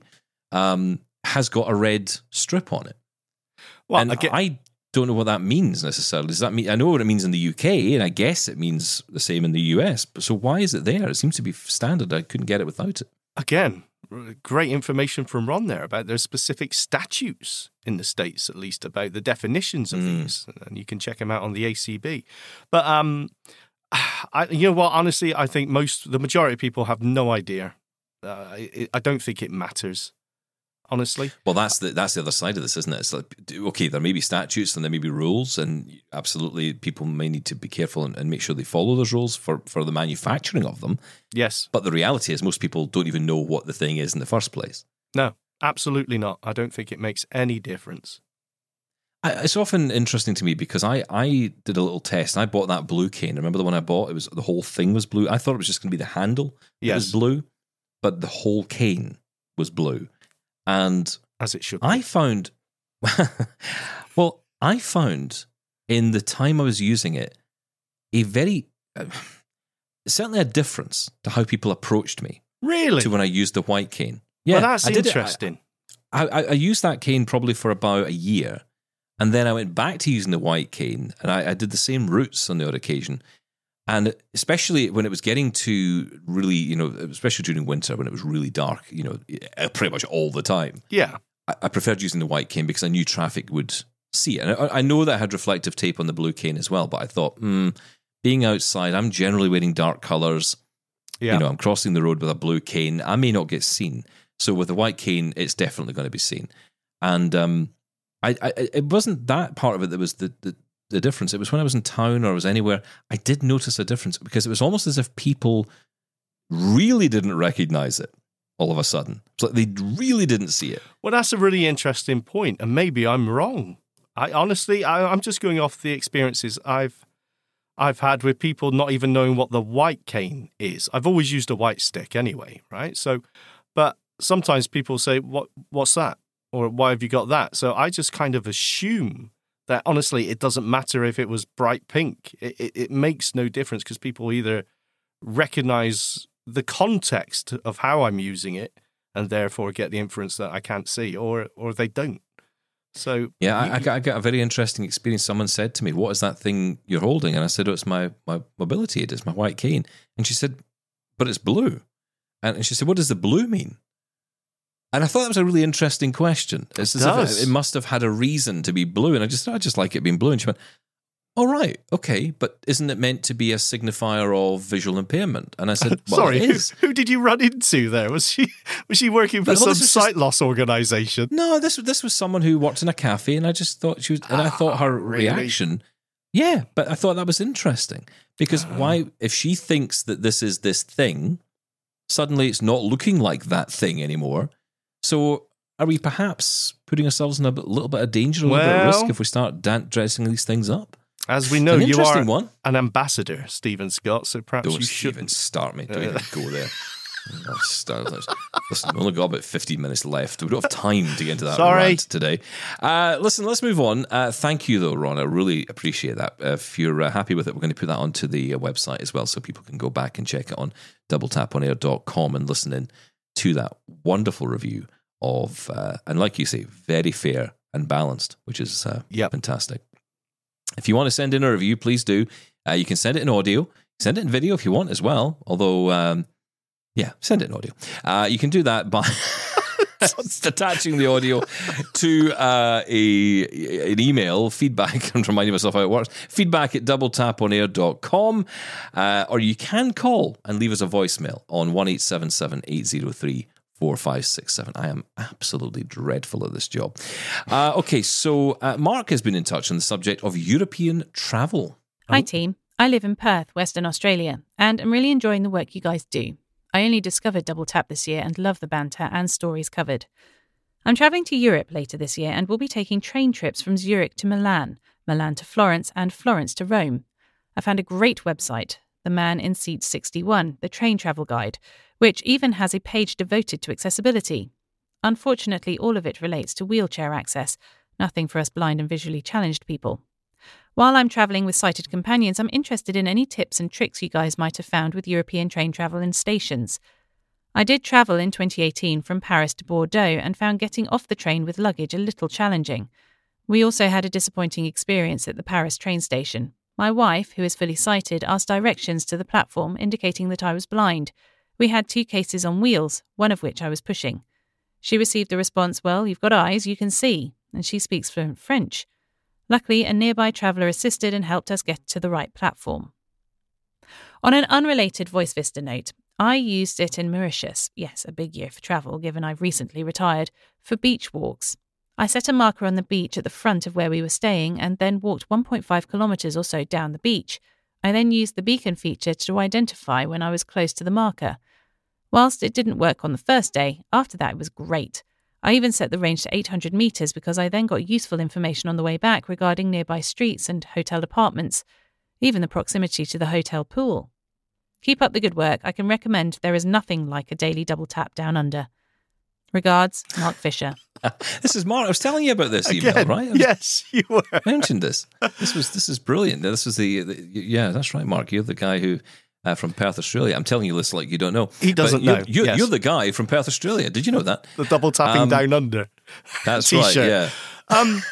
has got a red strip on it. Well, and I don't know what that means necessarily. Does that mean, I know what it means in the UK, and I guess it means the same in the US. But so why is it there? It seems to be standard. I couldn't get it without it. Again, great information from Ron there about there's specific statutes in the States, at least, about the definitions of these, and you can check them out on the ACB. But you know what? Honestly, I think the majority of people have no idea. I don't think it matters. Honestly, well, that's the other side of this, isn't it? It's like, okay, there may be statutes and there may be rules, and absolutely people may need to be careful and make sure they follow those rules for the manufacturing of them. Yes. But the reality is most people don't even know what the thing is in the first place. No, absolutely not. I don't think it makes any difference. It's often interesting to me because I did a little test. I bought that blue cane. Remember the one I bought? It was, the whole thing was blue. I thought it was just going to be the handle that was blue, but the whole cane was blue. And as it should be. I found in the time I was using it, a very, certainly a difference to how people approached me. Really? To when I used the white cane. Yeah, well, that's interesting. I used that cane probably for about a year, and then I went back to using the white cane, and I did the same routes on the odd occasion. And especially when it was getting to really, especially during winter when it was really dark, pretty much all the time. Yeah. I preferred using the white cane because I knew traffic would see it. And I know that I had reflective tape on the blue cane as well, but I thought, being outside, I'm generally wearing dark colours. Yeah. I'm crossing the road with a blue cane. I may not get seen. So with the white cane, it's definitely going to be seen. And it wasn't that part of it that was the difference. It was when I was in town or I was anywhere, I did notice a difference because it was almost as if people really didn't recognize it all of a sudden. It's like they really didn't see it. Well, that's a really interesting point, and maybe I'm wrong. I'm just going off the experiences I've I've had with people not even knowing what the white cane is. I've always used a white stick anyway, right? So, but sometimes people say, what's that? Or why have you got that? So I just kind of assume that, honestly, it doesn't matter if it was bright pink. It makes no difference because people either recognize the context of how I'm using it and therefore get the inference that I can't see, or they don't. So yeah, I got a very interesting experience. Someone said to me, "What is that thing you're holding?" And I said, "Oh, it's my mobility aid. It's my white cane." And she said, "But it's blue." And she said, "What does the blue mean?" And I thought that was a really interesting question. It's as if it must have had a reason to be blue. And I just like it being blue. And she went, "All right, okay, but isn't it meant to be a signifier of visual impairment?" And I said, "Well, sorry, it is." Who did you run into there? Was she working for some sight loss organisation? No, this was someone who worked in a cafe, and I just thought she was, and I thought her reaction, yeah, but I thought that was interesting because why, if she thinks that this is this thing, suddenly it's not looking like that thing anymore. So are we perhaps putting ourselves in a little bit of danger, a little bit of risk if we start dressing these things up? As we know, you are one. an ambassador, Stephen Scott, so perhaps don't you shouldn't even start me. Don't even go there. Listen, we've only got about 15 minutes left. We don't have time to get into that rant today. Listen, let's move on. Thank you, though, Ron. I really appreciate that. If you're happy with it, we're going to put that onto the website as well so people can go back and check it on doubletaponair.com and listen in to that wonderful review of, and like you say, very fair and balanced, which is fantastic. If you want to send in a review, please do. You can send it in audio, send it in video if you want as well. Although, send it in audio. You can do that by attaching the audio to an email, feedback. I'm reminding myself how it works. Feedback at doubletaponair.com. Or you can call and leave us a voicemail on 1-877-803-4567. I am absolutely dreadful at this job. Okay, so Mark has been in touch on the subject of European travel. Hi, team. I live in Perth, Western Australia, and I'm really enjoying the work you guys do. I only discovered Double Tap this year and love the banter and stories covered. I'm travelling to Europe later this year and will be taking train trips from Zurich to Milan, Milan to Florence, and Florence to Rome. I found a great website, The Man in Seat 61, the train travel guide, which even has a page devoted to accessibility. Unfortunately, all of it relates to wheelchair access, nothing for us blind and visually challenged people. While I'm travelling with sighted companions, I'm interested in any tips and tricks you guys might have found with European train travel in stations. I did travel in 2018 from Paris to Bordeaux and found getting off the train with luggage a little challenging. We also had a disappointing experience at the Paris train station. My wife, who is fully sighted, asked directions to the platform, indicating that I was blind. We had 2 cases on wheels, one of which I was pushing. She received the response, "Well, you've got eyes, you can see," and she speaks fluent French. Luckily, a nearby traveller assisted and helped us get to the right platform. On an unrelated Voice Vista note, I used it in Mauritius, yes, a big year for travel, given I've recently retired, for beach walks. I set a marker on the beach at the front of where we were staying and then walked 1.5 kilometres or so down the beach. I then used the beacon feature to identify when I was close to the marker. Whilst it didn't work on the first day, after that it was great. I even set the range to 800 metres because I then got useful information on the way back regarding nearby streets and hotel apartments, even the proximity to the hotel pool. Keep up the good work. I can recommend there is nothing like a daily double tap down under. Regards, Mark Fisher. This is Mark. I was telling you about this email, Again, right? Yes, you were. I mentioned this. This is brilliant. This was yeah, that's right, Mark. You're the guy who from Perth, Australia. I'm telling you this like you don't know. He doesn't know. You're the guy from Perth, Australia. Did you know that? The double tapping down under. That's T-shirt. right.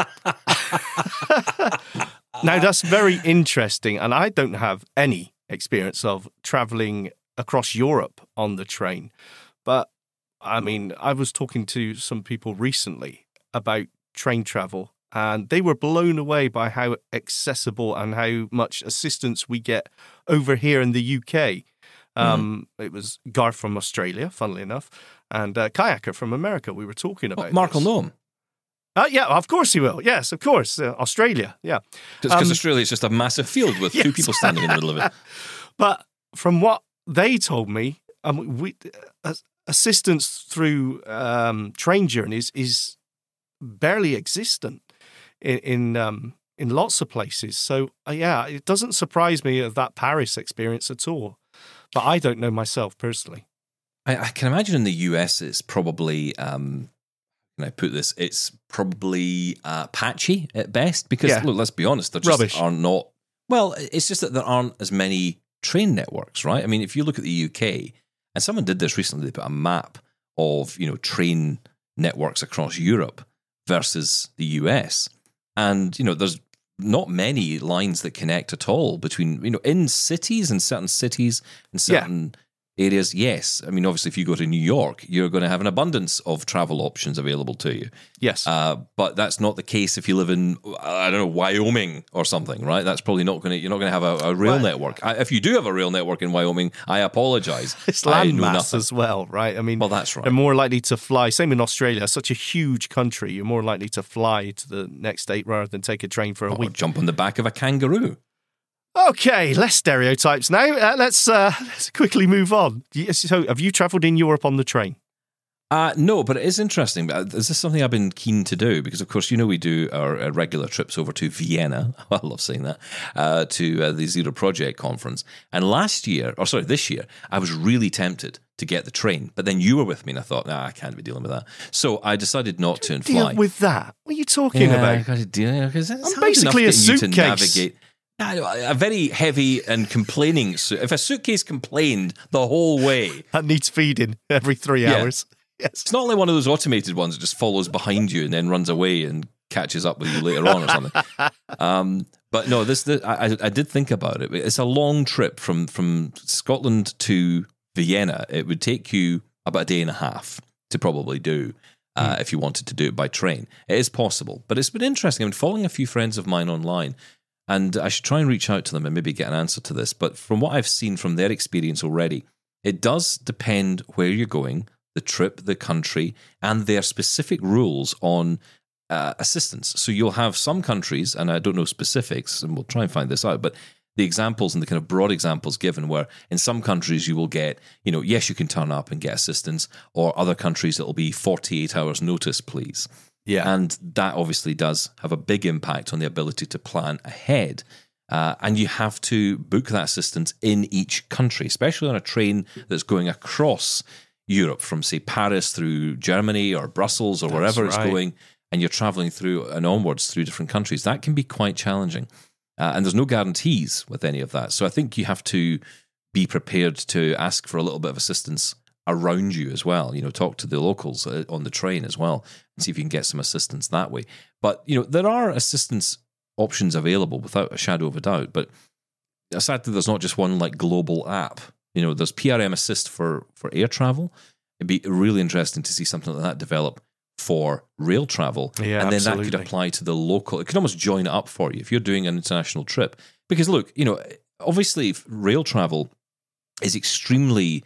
Yeah. Now that's very interesting, and I don't have any experience of travelling across Europe on the train, but I mean, I was talking to some people recently about train travel, and they were blown away by how accessible and how much assistance we get over here in the UK. It was Garth from Australia, funnily enough, and Kayaker from America. We were talking about Mark will know him. Yeah, of course he will. Yes, of course. Australia, yeah. Because Australia is just a massive field with 2 people standing in the middle of it. But from what they told me, assistance through train journeys is barely existent in in lots of places. So, yeah, it doesn't surprise me of that Paris experience at all. But I don't know myself personally. I can imagine in the US it's probably, can I put this, it's probably patchy at best because, look, let's be honest, there just are not, well, it's just that there aren't as many train networks, right? I mean, if you look at the UK, and someone did this recently, they put a map of, train networks across Europe versus the US. And, there's not many lines that connect at all between, in cities and certain areas, yes. I mean, obviously, if you go to New York, you're going to have an abundance of travel options available to you. Yes. But that's not the case if you live in, I don't know, Wyoming or something, right? That's probably not going to, you're not going to have a rail network. If you do have a rail network in Wyoming, I apologize. It's landmass as well, right? I mean, well, that's right. They're more likely to fly. Same in Australia, such a huge country. You're more likely to fly to the next state rather than take a train for a week. Or jump on the back of a kangaroo. Okay, less stereotypes now. Let's quickly move on. So, have you travelled in Europe on the train? No, but it is interesting. This is something I've been keen to do because, of course, we do our regular trips over to Vienna. I love saying that, to the Zero Project conference. And this year, I was really tempted to get the train. But then you were with me and I thought, I can't be dealing with that. So I decided not to and fly. Deal with that? What are you talking about? I'm basically a suitcase. A very heavy and complaining suit. If a suitcase complained the whole way, that needs feeding every 3 hours. Yes, it's not like one of those automated ones that just follows behind you and then runs away and catches up with you later on or something. But no, I did think about it. It's a long trip from Scotland to Vienna. It would take you about a day and a half to probably do. If you wanted to do it by train, it is possible. But it's been interesting. I'm following a few friends of mine online. And I should try and reach out to them and maybe get an answer to this. But from what I've seen from their experience already, it does depend where you're going, the trip, the country, and their specific rules on assistance. So you'll have some countries, and I don't know specifics, and we'll try and find this out, but the examples and the kind of broad examples given where in some countries you will get, yes, you can turn up and get assistance, or other countries it'll be 48 hours notice, please. Yeah. And that obviously does have a big impact on the ability to plan ahead. And you have to book that assistance in each country, especially on a train that's going across Europe from, say, Paris through Germany or Brussels or wherever it's going, and you're traveling through and onwards through different countries. That can be quite challenging. And there's no guarantees with any of that. So I think you have to be prepared to ask for a little bit of assistance around you as well. Talk to the locals on the train as well and see if you can get some assistance that way. But, there are assistance options available without a shadow of a doubt. But sadly, there's not just one like global app. There's PRM Assist for air travel. It'd be really interesting to see something like that develop for rail travel. Yeah, and then absolutely. That could apply to the local. It could almost join it up for you if you're doing an international trip. Because look, obviously rail travel is extremely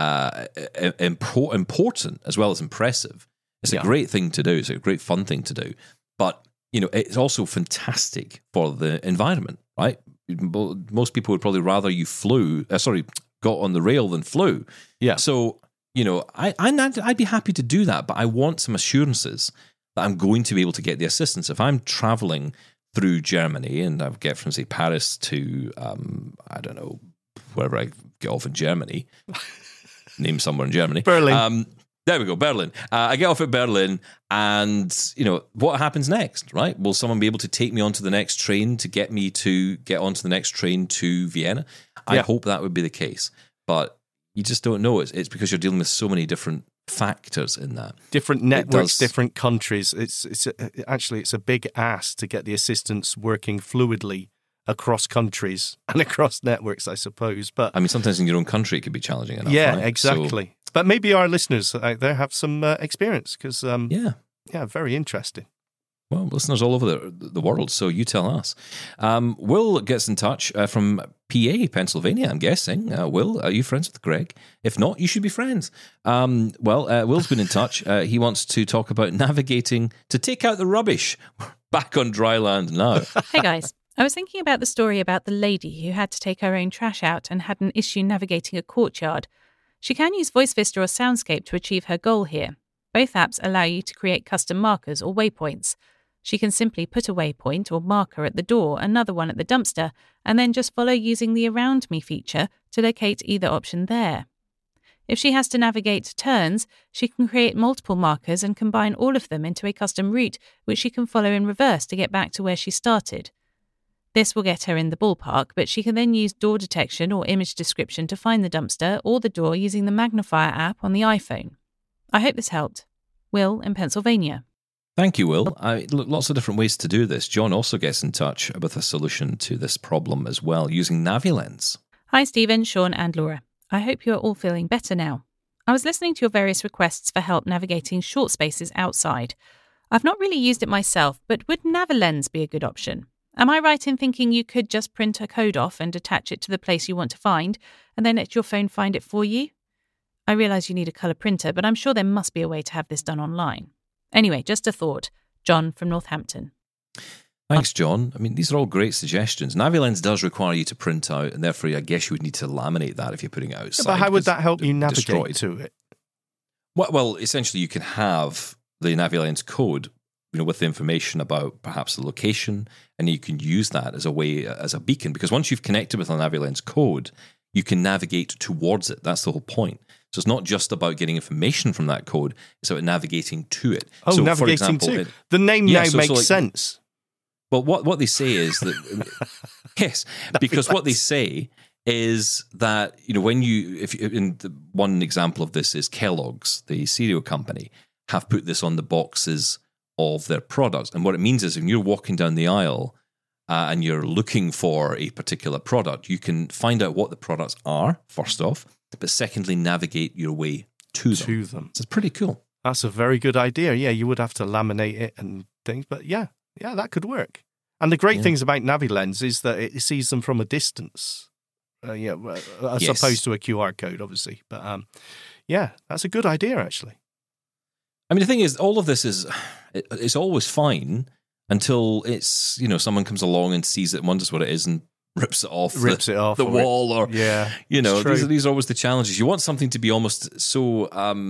important as well as impressive. It's a great thing to do. It's a great fun thing to do. But, it's also fantastic for the environment, right? Most people would probably rather you got on the rail than flew. Yeah. So, I'd be happy to do that, but I want some assurances that I'm going to be able to get the assistance. If I'm traveling through Germany and I get from, say, Paris to, I don't know, wherever I get off in Germany, name somewhere in Germany. Berlin. There we go, Berlin. I get off at Berlin and, what happens next, right? Will someone be able to take me onto the next train to get me to get onto the next train to Vienna? I hope that would be the case. But you just don't know. It's because you're dealing with so many different factors in that. Different networks, different countries. It's a big ask to get the assistance working fluidly across countries and across networks, I suppose. But I mean, sometimes in your own country it could be challenging enough. Yeah, right? exactly. So, but maybe our listeners out there have some experience because, very interesting. Well, listeners all over the world, so you tell us. Will gets in touch from PA, Pennsylvania, I'm guessing. Will, are you friends with Greg? If not, you should be friends. Will's been in touch. He wants to talk about navigating to take out the rubbish. Back on dry land now. Hey guys, I was thinking about the story about the lady who had to take her own trash out and had an issue navigating a courtyard. She can use Voice Vista or Soundscape to achieve her goal here. Both apps allow you to create custom markers or waypoints. She can simply put a waypoint or marker at the door, another one at the dumpster, and then just follow using the Around Me feature to locate either option there. If she has to navigate turns, she can create multiple markers and combine all of them into a custom route, which she can follow in reverse to get back to where she started. This will get her in the ballpark, but she can then use door detection or image description to find the dumpster or the door using the Magnifier app on the iPhone. I hope this helped. Will in Pennsylvania. Thank you, Will. Lots of different ways to do this. John also gets in touch with a solution to this problem as well, using NaviLens. Hi, Stephen, Sean and Laura. I hope you are all feeling better now. I was listening to your various requests for help navigating short spaces outside. I've not really used it myself, but would NaviLens be a good option? Am I right in thinking you could just print a code off and attach it to the place you want to find, and then let your phone find it for you? I realise you need a colour printer, but I'm sure there must be a way to have this done online. Anyway, just a thought. John from Northampton. Thanks, John. I mean, these are all great suggestions. NaviLens does require you to print out, and therefore I guess you would need to laminate that if you're putting it outside. Yeah, but how would that help you navigate to it? Well, essentially you can have the NaviLens code, with the information about perhaps the location, and you can use that as a way, as a beacon, because once you've connected with a NaviLens code, you can navigate towards it. That's the whole point. So it's not just about getting information from that code, it's about navigating to it. Oh, so, navigating for example, to it. The name now makes sense. Well, what they say is that, yes, because what they say is that, one example of this is Kellogg's, the cereal company, have put this on the boxes of their products. And what it means is when you're walking down the aisle and you're looking for a particular product, you can find out what the products are, first off, but secondly, navigate your way to them. So it's pretty cool. That's a very good idea. Yeah, you would have to laminate it and things, but yeah, that could work. And the great things about NaviLens is that it sees them from a distance, as opposed to a QR code, obviously. But that's a good idea, actually. I mean, the thing is, all of this it's always fine until it's, someone comes along and sees it and wonders what it is and rips it off the wall, or these are always the challenges. You want something to be almost so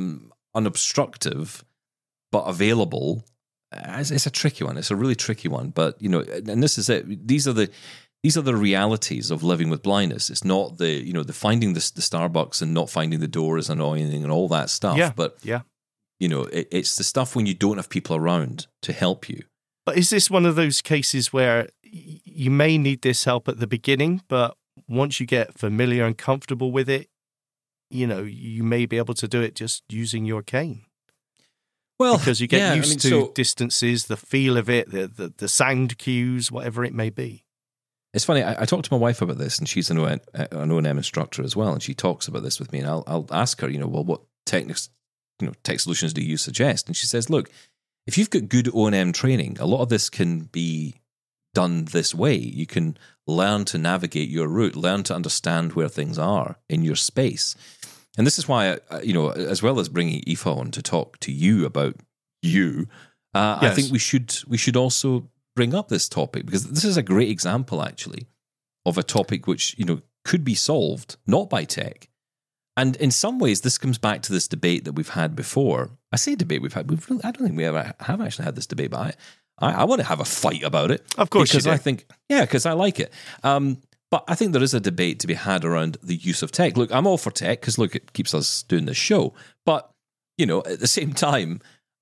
unobstructive but available. It's a tricky one. It's a really tricky one. But and this is it. These are the realities of living with blindness. It's not the finding the Starbucks and not finding the door is annoying and all that stuff. Yeah. But yeah. It's the stuff when you don't have people around to help you. But is this one of those cases where you may need this help at the beginning, but once you get familiar and comfortable with it, you may be able to do it just using your cane? Well, because you get used to distances, the feel of it, the sound cues, whatever it may be. It's funny. I talked to my wife about this, and she's an O&M instructor as well, and she talks about this with me. And I'll ask her, what tech solutions do you suggest? And she says, look, if you've got good O&M training, a lot of this can be done this way. You can learn to navigate your route, learn to understand where things are in your space. And this is why, as well as bringing Aoife on to talk to you about you, I think we should also bring up this topic, because this is a great example, actually, of a topic which, could be solved not by tech. And in some ways, this comes back to this debate that we've had before. I say debate we've had. I don't think we ever have actually had this debate, but I want to have a fight about it. Of course, because I think, because I like it. But I think there is a debate to be had around the use of tech. Look, I'm all for tech because, look, it keeps us doing this show. But, at the same time,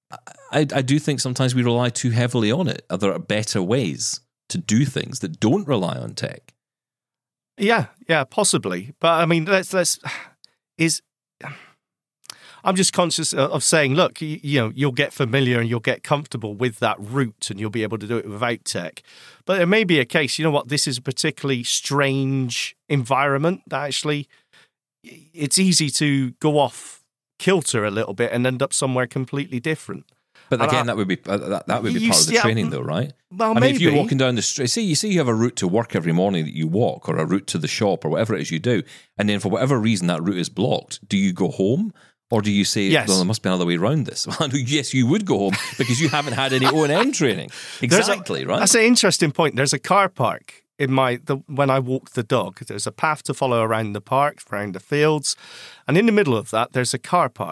I do think sometimes we rely too heavily on it. There are better ways to do things that don't rely on tech. Yeah, possibly. But, I mean, I'm just conscious of saying, look, you'll get familiar and you'll get comfortable with that route and you'll be able to do it without tech. But there may be a case, this is a particularly strange environment that actually it's easy to go off kilter a little bit and end up somewhere completely different. But again, that would be part of the training, though, right? Well, maybe. If you're walking down the street, say you have a route to work every morning that you walk, or a route to the shop, or whatever it is you do, and then for whatever reason that route is blocked, do you go home? Or do you say, well, there must be another way around this? Well, yes, you would go home because you haven't had any O&M training. Exactly, right? That's an interesting point. There's a car park in when I walk the dog. There's a path to follow around the park, around the fields. And in the middle of that, there's a car park.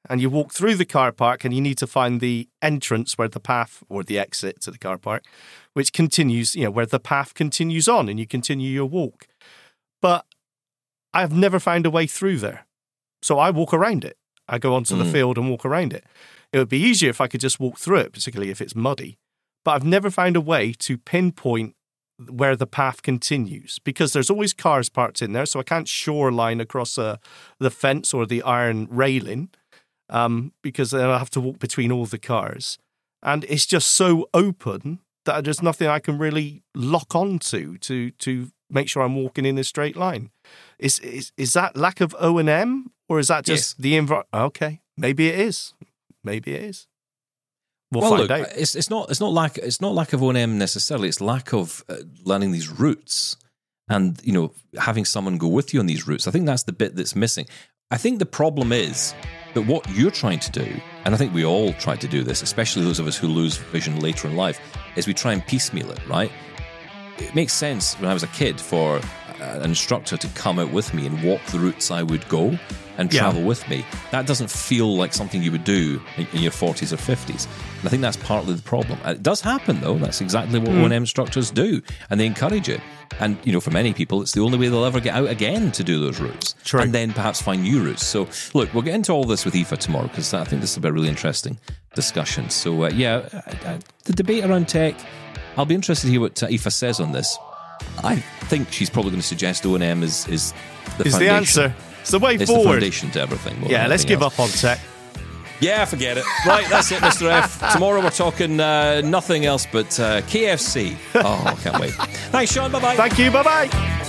and you walk through the car park and you need to find the entrance where the path or the exit to the car park, which continues, where the path continues on and you continue your walk. But I've never found a way through there. So I walk around it. I go onto the field and walk around it. It would be easier if I could just walk through it, particularly if it's muddy. But I've never found a way to pinpoint where the path continues because there's always cars parked in there. So I can't shoreline across the fence or the iron railing because then I have to walk between all the cars. And it's just so open that there's nothing I can really lock onto to make sure I'm walking in a straight line. Is that lack of O&M or is that just the environment? Okay, maybe it is. Maybe it is. We'll find out. It's not lack of O&M necessarily. It's lack of learning these routes and having someone go with you on these routes. I think that's the bit that's missing. I think the problem is that what you're trying to do, and I think we all try to do this, especially those of us who lose vision later in life, is we try and piecemeal it, right? It makes sense when I was a kid for an instructor to come out with me and walk the routes I would go and travel with me. That doesn't feel like something you would do in your 40s or 50s. And I think that's partly the problem. It does happen, though. That's exactly what O&M instructors do, and they encourage it. And, for many people, it's the only way they'll ever get out again to do those routes. True. And then perhaps find new routes. So, look, we'll get into all this with Aoife tomorrow because I think this will be a really interesting discussion. So, the debate around tech, I'll be interested to hear what Aoife says on this. I think she's probably going to suggest O&M is the foundation. The answer. It's the way forward. It's the foundation to everything. Let's give up on tech. Yeah, forget it. Right, that's it, Mr. F. Tomorrow we're talking nothing else but KFC. Oh, I can't wait. Thanks, Sean. Bye-bye. Thank you. Bye-bye.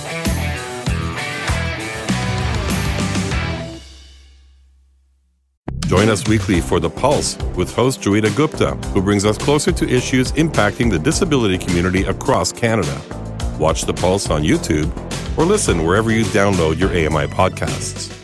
Join us weekly for The Pulse with host Joeita Gupta, who brings us closer to issues impacting the disability community across Canada. Watch The Pulse on YouTube or listen wherever you download your AMI podcasts.